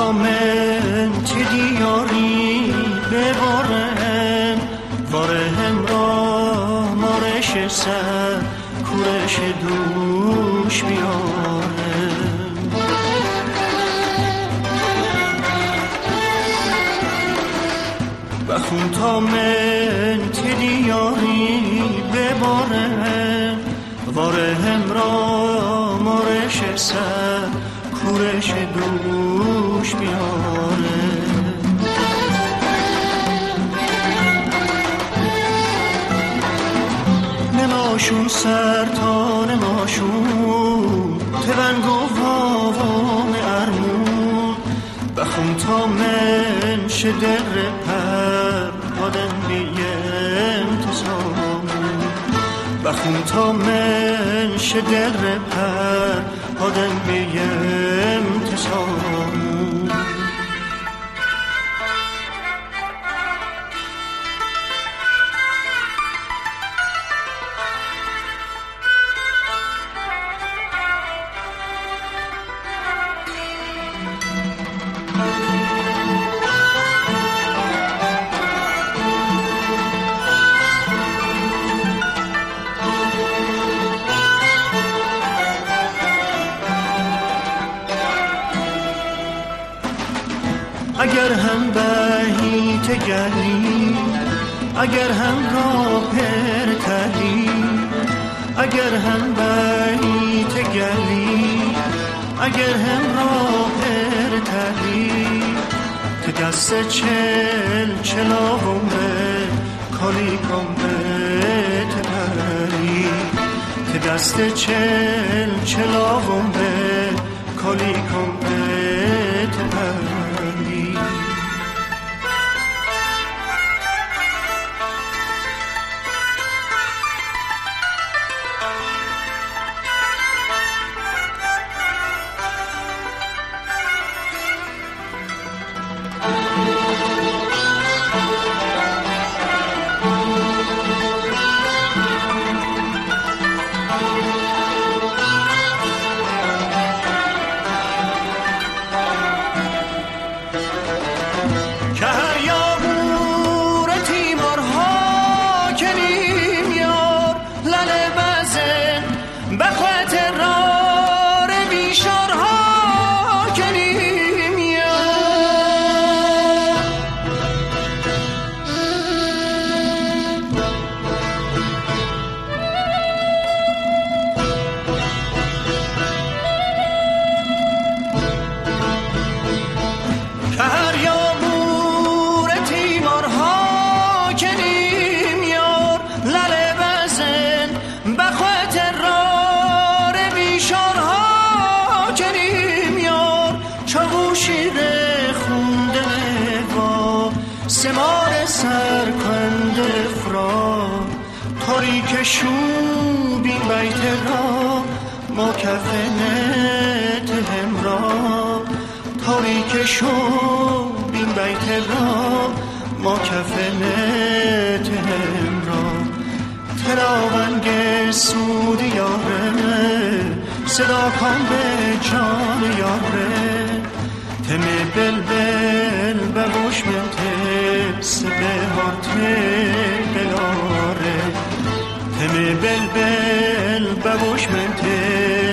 تا من تی دیاری ببارم وارهم را مارش سر کورش دوش بیارم بخون تا من تی دیاری ببارم وارهم را مارش سر کورش دوش بیاره نماشون سر تا نماشون تونگ و واوام ارمون بخون تا من شدر پر آدم بیم تسامون بخون تا من شدر پر آدم بیم تسامون اگر هم بهیت گلی اگر هم را پرتلی اگر هم بهیت گلی اگر هم را پرتلی که دست چلاهم به کالی کن به تپری که دست چلاهم به کالی کن به تپری سمار سرکند افراد تاریک شوب این بیت را ما کفنت همراه تاریک شوب این بیت را ما کفنت همراه تراونگ سود یاره صدا کن به جان یاره تم بلبل ببوش من تبس به هات بلاره تم بلبل ببوش من تبس